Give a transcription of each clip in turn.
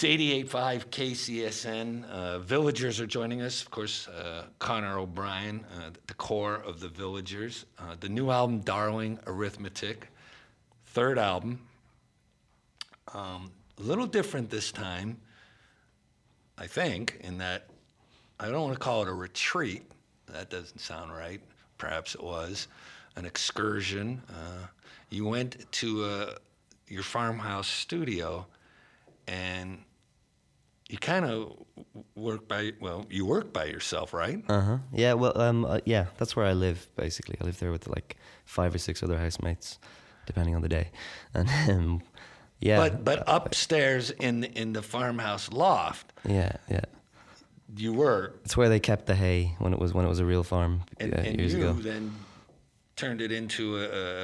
It's 88.5 KCSN. Villagers are joining us. Of course, Connor O'Brien, the core of the Villagers. The new album, Darling Arithmetic. Third album. A little different this time, I think, in that I don't want to call it a retreat. That doesn't sound right. Perhaps it was. An excursion. You went to your farmhouse studio, and you kind of work by yourself, right? Yeah. Well, yeah. That's where I live. Basically, I live there with like 5 or 6 other housemates, depending on the day, and yeah. But upstairs in the farmhouse loft. Yeah. You were. It's where they kept the hay when it was a real farm years ago. And you then turned it into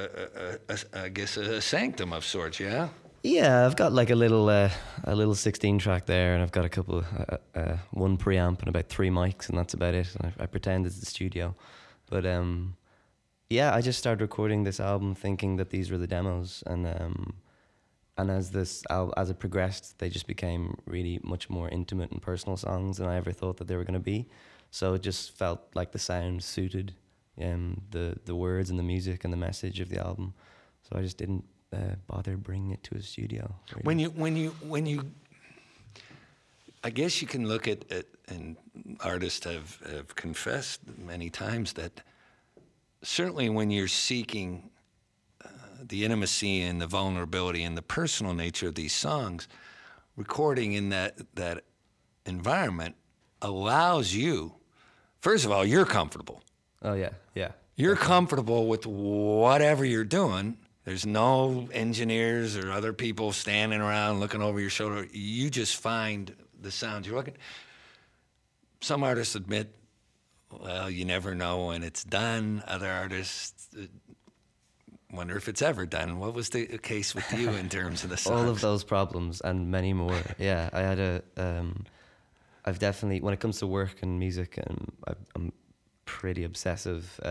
a sanctum of sorts, yeah. Yeah, I've got like a little 16 track there, and I've got a couple, one preamp and about 3 mics, and that's about it. And I pretend it's the studio, but yeah, I just started recording this album thinking that these were the demos, and as as it progressed, they just became really much more intimate and personal songs than I ever thought that they were going to be. So it just felt like the sound suited the words and the music and the message of the album. So I just didn't bother bringing it to a studio. Really. When you, I guess you can look at and artists have confessed many times that certainly when you're seeking the intimacy and the vulnerability and the personal nature of these songs, recording in that environment allows you, first of all, you're comfortable. Oh yeah. You're comfortable with whatever you're doing. There's no engineers or other people standing around looking over your shoulder. You just find the sounds you're looking. Some artists admit, well, you never know when it's done. Other artists wonder if it's ever done. What was the case with you in terms of the songs? All of those problems and many more. Yeah, I had I've definitely, when it comes to work and music, I'm pretty obsessive.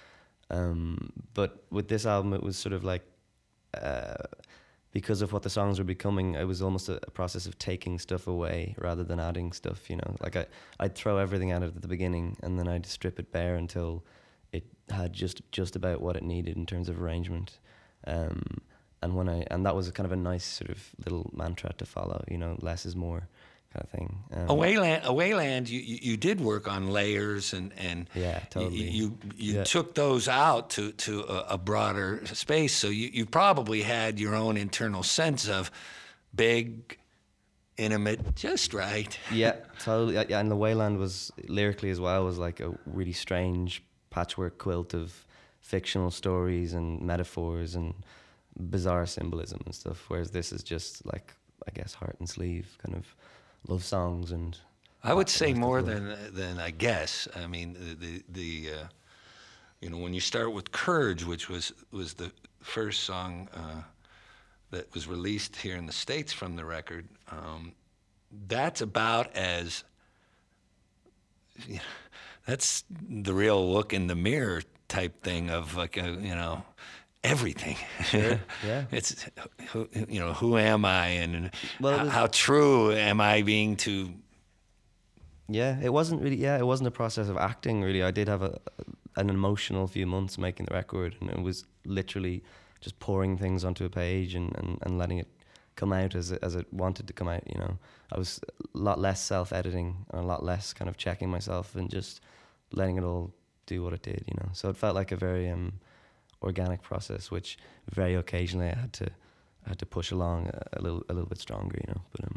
But with this album, it was sort of like, because of what the songs were becoming, it was almost a process of taking stuff away rather than adding stuff, you know. Like I'd throw everything at it at the beginning, and then I'd strip it bare until it had just about what it needed in terms of arrangement. And that was a kind of a nice sort of little mantra to follow, you know, less is more kind of thing. Awayland, you did work on layers and yeah, totally. You took those out to a broader space, so you probably had your own internal sense of big, intimate, just right. Yeah, totally. Yeah, and the Wayland was lyrically as well was like a really strange patchwork quilt of fictional stories and metaphors and bizarre symbolism and stuff, whereas this is just like, I guess, heart and sleeve kind of love songs. And I would say more than I guess. I mean, the you know, when you start with Courage, which was the first song that was released here in the States from the record, that's about as, you know, that's the real look in the mirror type thing of like, you know, everything. Sure. Yeah. It's, you know, who am I, and how true am I being to? Yeah, it wasn't really. Yeah, it wasn't a process of acting really. I did have an emotional few months making the record, and it was literally just pouring things onto a page and letting it come out as it wanted to come out. You know, I was a lot less self-editing and a lot less kind of checking myself and just letting it all do what it did. You know, so it felt like a very organic process, which very occasionally I had to push along a little bit stronger, you know. But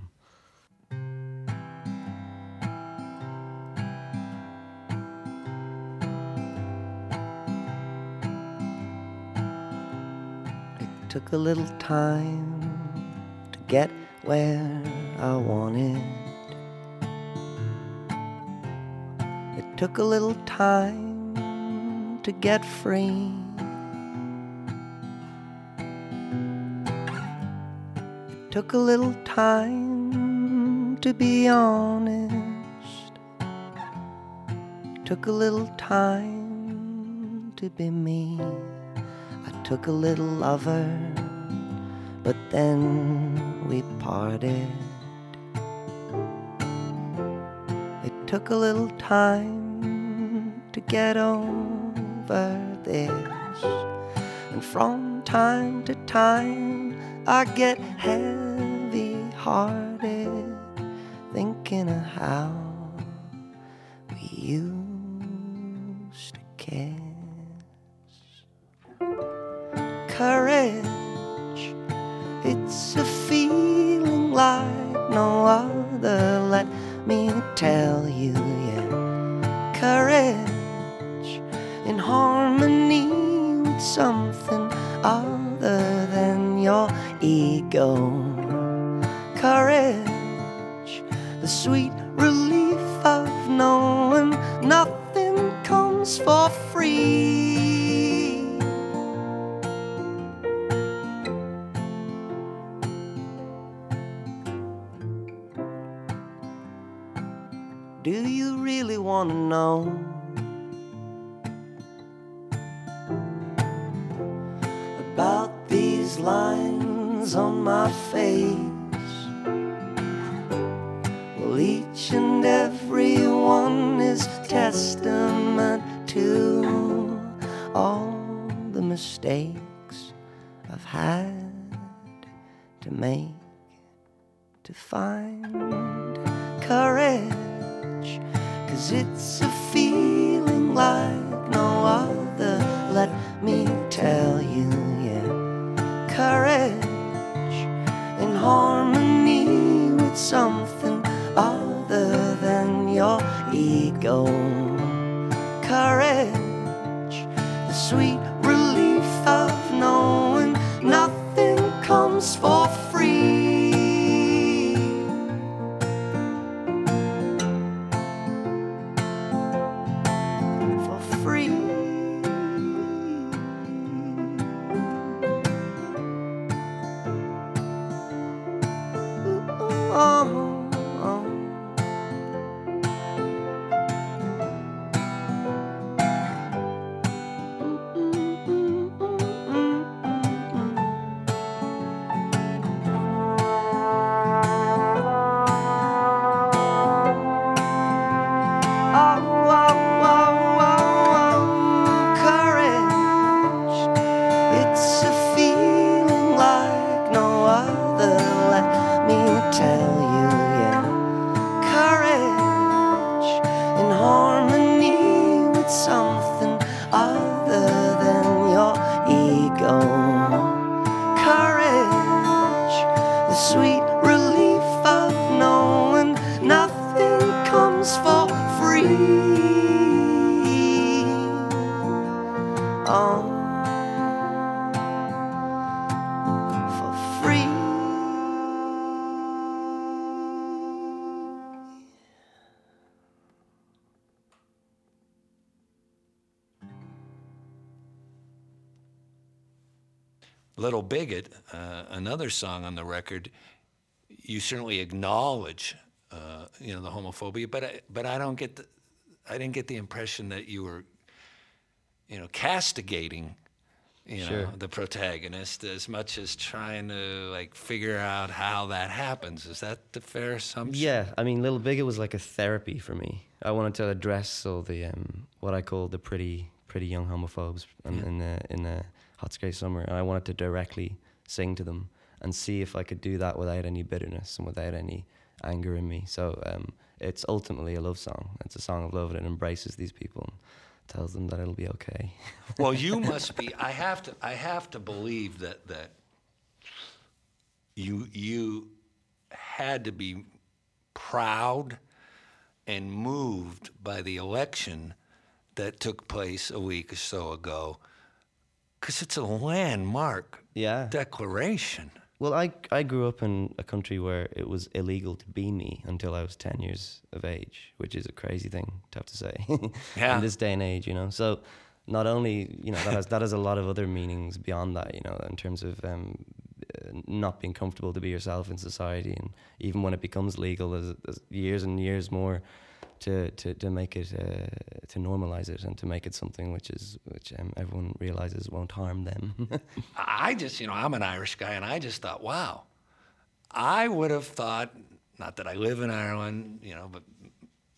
it took a little time to get where I wanted. It took a little time to get free. Took a little time to be honest. Took a little time to be me. I took a little lover, but then we parted. took a little time to get over this, and from time to time I get heavy-hearted thinking of how we used to kiss. Courage, it's a feeling like no other, let me tell you, yeah. Courage, in harmony with something other than your ego. Courage, the sweet relief of knowing nothing comes for free. Do you really want to know about these lines on my face? Well, each and every one is testament to all the mistakes I've had to make to find courage. 'Cause it's a feeling like no other, let me tell you, yeah. Courage, in harmony with something other than your ego. Courage, the sweet relief of knowing nothing comes for free. Little Bigot, another song on the record, you certainly acknowledge, the homophobia, but I didn't get the impression that you were, castigating, Sure. the protagonist as much as trying to figure out how that happens. Is that the fair assumption? Yeah, I mean, Little Bigot was like a therapy for me. I wanted to address all the what I call the pretty young homophobes in the Hot Scary Summer, and I wanted to directly sing to them and see if I could do that without any bitterness and without any anger in me. So it's ultimately a love song. It's a song of love, and it embraces these people and tells them that it'll be okay. Well, you must be. I have to believe that you had to be proud and moved by the election that took place a week or so ago, because it's a landmark declaration. Well, I grew up in a country where it was illegal to be me until I was 10 years of age, which is a crazy thing to have to say in this day and age, So not only, that has a lot of other meanings beyond that, in terms of not being comfortable to be yourself in society. And even when it becomes legal, there's years and years more to make it, to normalize it and to make it something which everyone realizes won't harm them. I just, I'm an Irish guy, and I just thought, wow, I would have thought, not that I live in Ireland, but my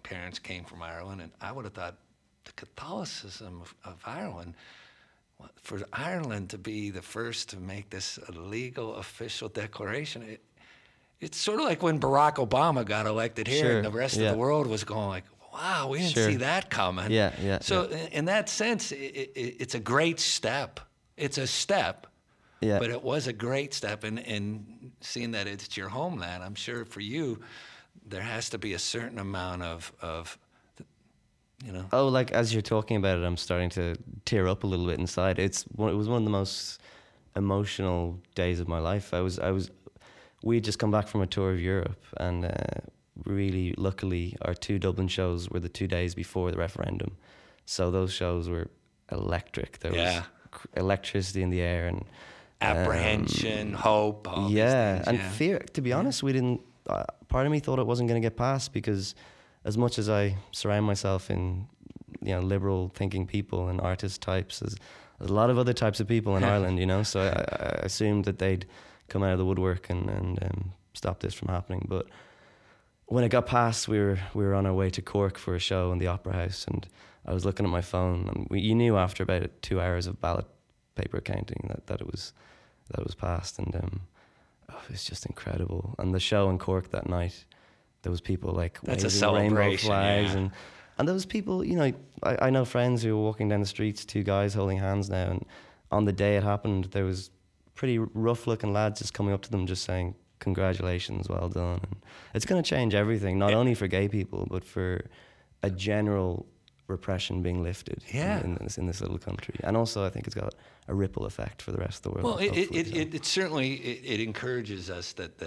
parents came from Ireland, and I would have thought the Catholicism of Ireland, for Ireland to be the first to make this a legal official declaration, it's sort of like when Barack Obama got elected here, Sure, and the rest of yeah. the world was going like, wow, we didn't Sure. see that coming. Yeah. So in that sense, it's a great step. It's a step, Yeah. but it was a great step. And seeing that it's your homeland, I'm sure for you, there has to be a certain amount of you know. Oh, like as you're talking about it, I'm starting to tear up a little bit inside. It was one of the most emotional days of my life. We'd just come back from a tour of Europe, and really, luckily, our 2 Dublin shows were the 2 days before the referendum. So those shows were electric. There was electricity in the air, and Apprehension, hope, all these yeah, things, and fear. To be honest, we didn't. Part of me thought it wasn't going to get passed, because as much as I surround myself in, liberal thinking people and artist types, there's a lot of other types of people in Ireland, So I assumed that they'd come out of the woodwork and stop this from happening. But when it got passed, we were on our way to Cork for a show in the Opera House, and I was looking at my phone, and you knew after about 2 hours of ballot paper counting that it was passed, and it was just incredible. And the show in Cork that night, there was people like That's a waving rainbow celebration, flags, yeah. and there was people, I know friends who were walking down the streets, 2 guys holding hands now, and on the day it happened, there was pretty rough-looking lads just coming up to them, just saying, "Congratulations, well done." And it's going to change everything, not only for gay people, but for a general repression being lifted in this little country. And also, I think it's got a ripple effect for the rest of the world. Well, hopefully. it certainly it encourages us that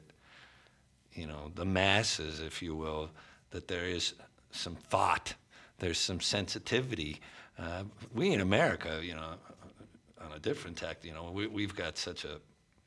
the masses, if you will, that there is some thought, there's some sensitivity. We in America, on a different tack, we've got such a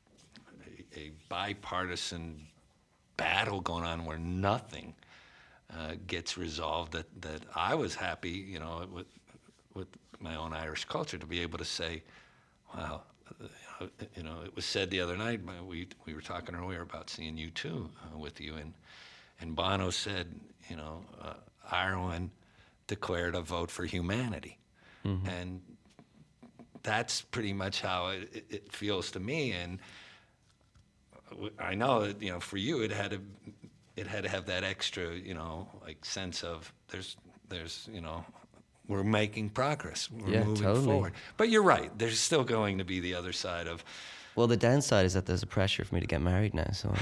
bipartisan battle going on where nothing gets resolved. That I was happy, with my own Irish culture, to be able to say, wow, it was said the other night, we were talking earlier about seeing U2 with you, and Bono said, Ireland declared a vote for humanity. Mm-hmm. And that's pretty much how it feels to me. And I know that, for you, it had to have that extra, sense of there's we're making progress. We're moving forward. But you're right. There's still going to be the other side of. Well, the downside is that there's a pressure for me to get married now. So.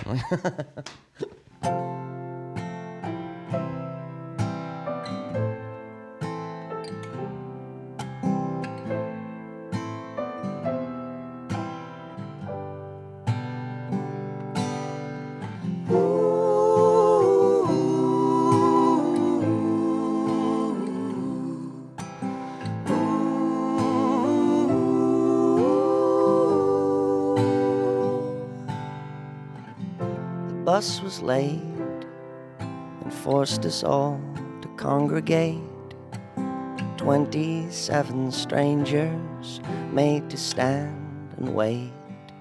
The bus was late and forced us all to congregate. 27 strangers made to stand and wait.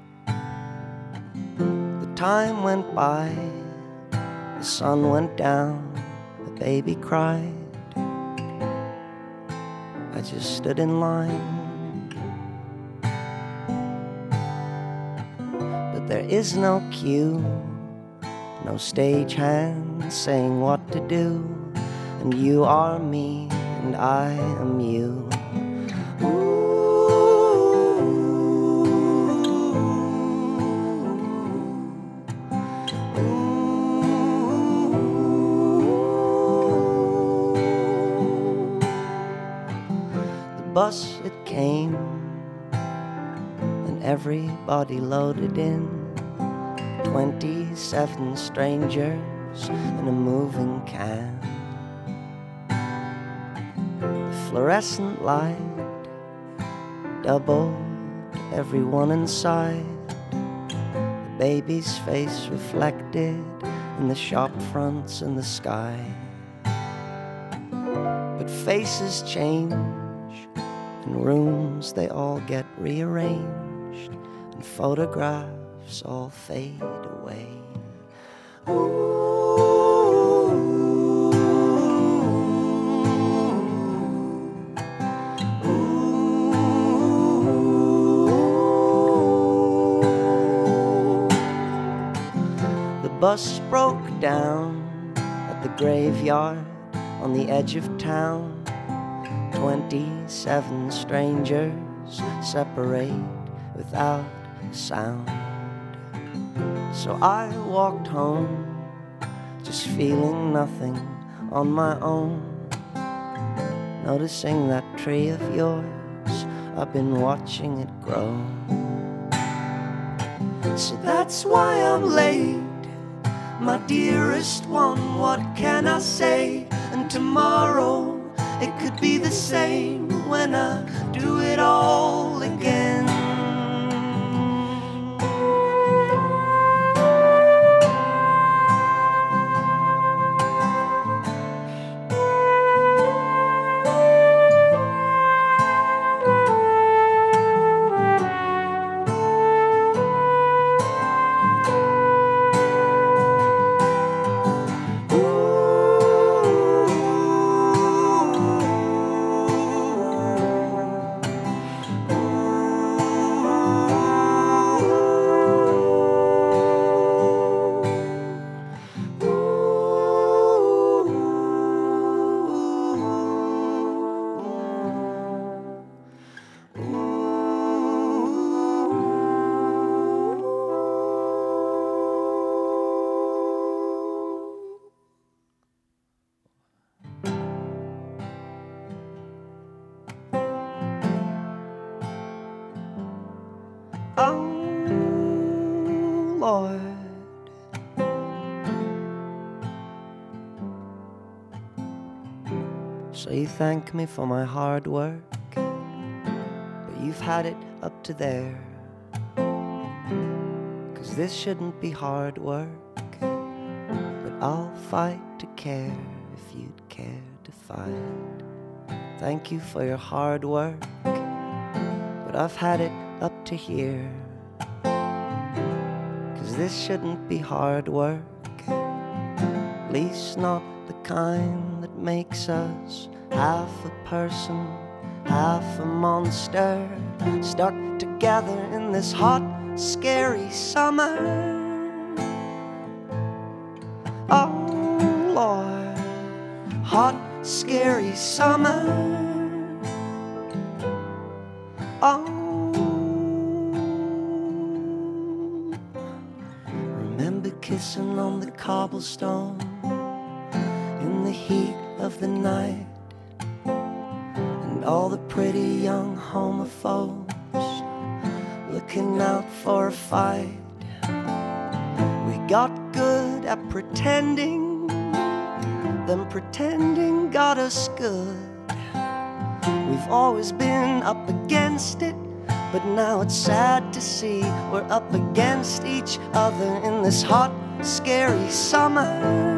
The time went by, the sun went down, the baby cried. I just stood in line. But there is no cue, no stage-hand saying what to do. And you are me, and I am you. The bus, it came, and everybody loaded in. 27 strangers in a moving can. The fluorescent light doubled everyone inside. The baby's face reflected in the shop fronts and the sky. But faces change, and rooms they all get rearranged, and photographs all fade away. Ooh. bus broke down at the graveyard on the edge of town. 27 strangers separate without a sound. So I walked home, just feeling nothing on my own. Noticing that tree of yours, I've been watching it grow. So that's why I'm late, my dearest one, what can I say? And tomorrow it could be the same when I do it all again. Oh, Lord, so you thank me for my hard work, but you've had it up to there. 'Cause this shouldn't be hard work, but I'll fight to care if you'd care to fight. Thank you for your hard work, but I've had it up to here. 'Cause this shouldn't be hard work, at least not the kind that makes us half a person, half a monster, stuck together in this hot, scary summer. Oh Lord, hot, scary summer. Oh, remember kissing on the cobblestone in the heat of the night, and all the pretty young homophobes looking out for a fight. We got good at pretending, then pretending got us good. We've always been up against it, but now it's sad to see we're up against each other in this hot, scary summer.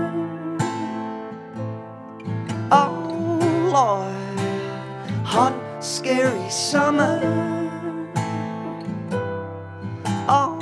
Oh Lord, hot, scary summer. Oh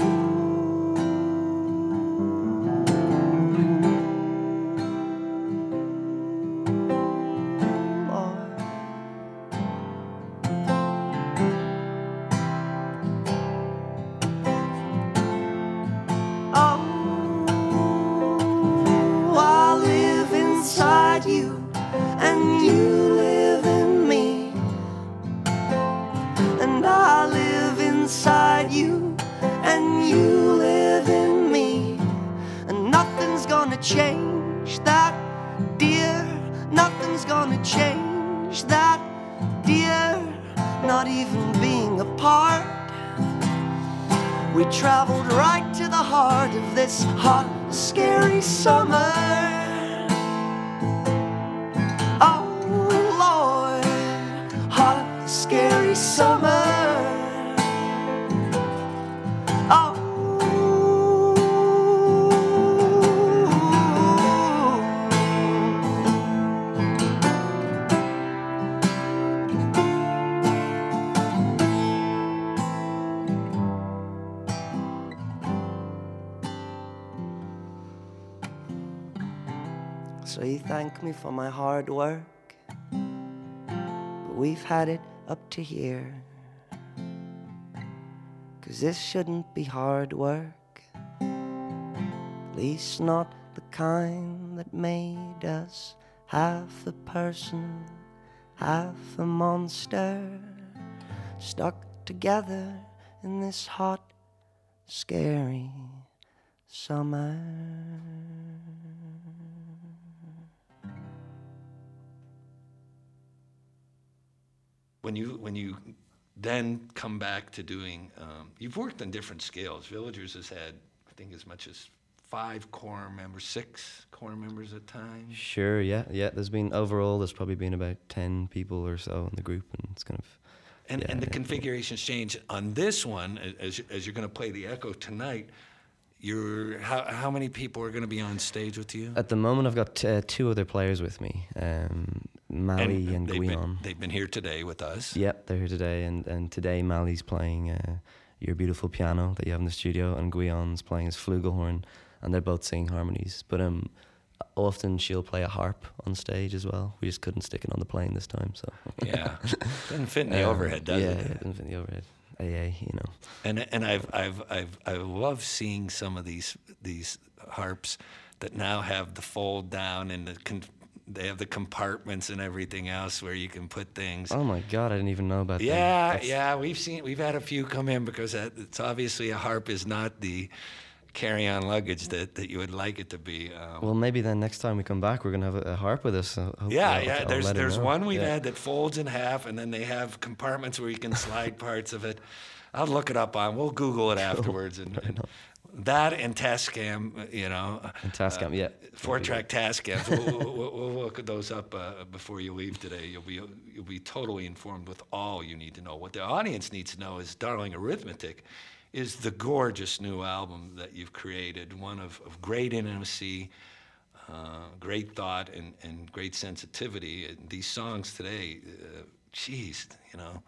you, and you live in me, and I live inside you, and you live in me, and nothing's gonna change that, dear. Nothing's gonna change that, dear. Not even being apart. We traveled right to the heart of this hot, scary summer. Scary summer. Oh. So you thank me for my hard work, but we've had it up to here. 'Cause this shouldn't be hard work, at least not the kind that made us half a person, half a monster, stuck together in this hot, scary summer. When you then come back to doing, you've worked on different scales. Villagers has had, I think, as much as 5 core members, 6 core members at times. Sure, yeah. There's probably been about 10 people or so in the group, and it's kind of. And the configurations change on this one as you're going to play the Echo tonight. How many people are going to be on stage with you? At the moment, I've got 2 other players with me, Mally and Guion. They've been here today with us. Yep, they're here today, and today Mally's playing Your Beautiful Piano that you have in the studio, and Guion's playing his flugelhorn, and they're both singing harmonies. But often she'll play a harp on stage as well. We just couldn't stick it on the plane this time, so. Yeah, doesn't fit in the overhead, does it? Yeah, it doesn't fit in the overhead. AA, you know. And I love seeing some of these harps that now have the fold down and they have the compartments and everything else where you can put things. Oh my God, I didn't even know about that. Yeah, we've had a few come in because it's obviously a harp is not the carry-on luggage that you would like it to be. Well, maybe then next time we come back, we're gonna have a harp with us. I'll There's one we've had that folds in half, and then they have compartments where you can slide parts of it. I'll look it up we'll Google it afterwards, and that and Tascam, you know. And Tascam, yeah. 4-track Tascams. We'll look those up before you leave today. You'll be totally informed with all you need to know. What the audience needs to know is Darling Arithmetic is the gorgeous new album that you've created, one of great intimacy, great thought, and great sensitivity. And these songs today, geez, you know,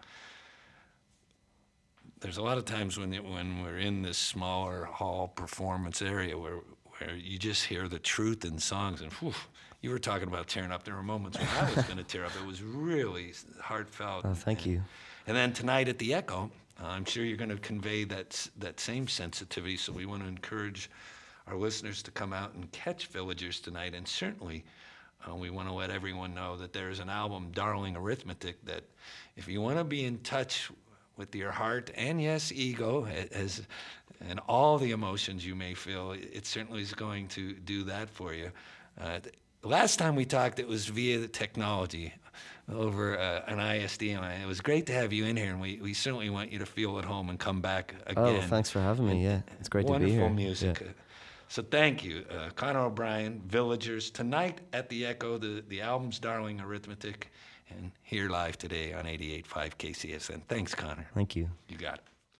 there's a lot of times when we're in this smaller hall performance area where you just hear the truth in songs, and whew, you were talking about tearing up. There were moments when I was going to tear up. It was really heartfelt. Oh, thank you. And then tonight at the Echo, I'm sure you're going to convey that same sensitivity, so we want to encourage our listeners to come out and catch Villagers tonight, and certainly we want to let everyone know that there is an album, Darling Arithmetic, that if you want to be in touch with your heart and, yes, ego, and all the emotions you may feel, it certainly is going to do that for you. Last time we talked, it was via the technology over an ISD. It was great to have you in here, and we certainly want you to feel at home and come back again. Oh, thanks for having me. Yeah, it's great to be here. Wonderful music. Yeah. So thank you, Conor O'Brien, Villagers, tonight at the Echo. The album's Darling Arithmetic, and here live today on 88.5 KCSN. Thanks, Conor. Thank you. You got it.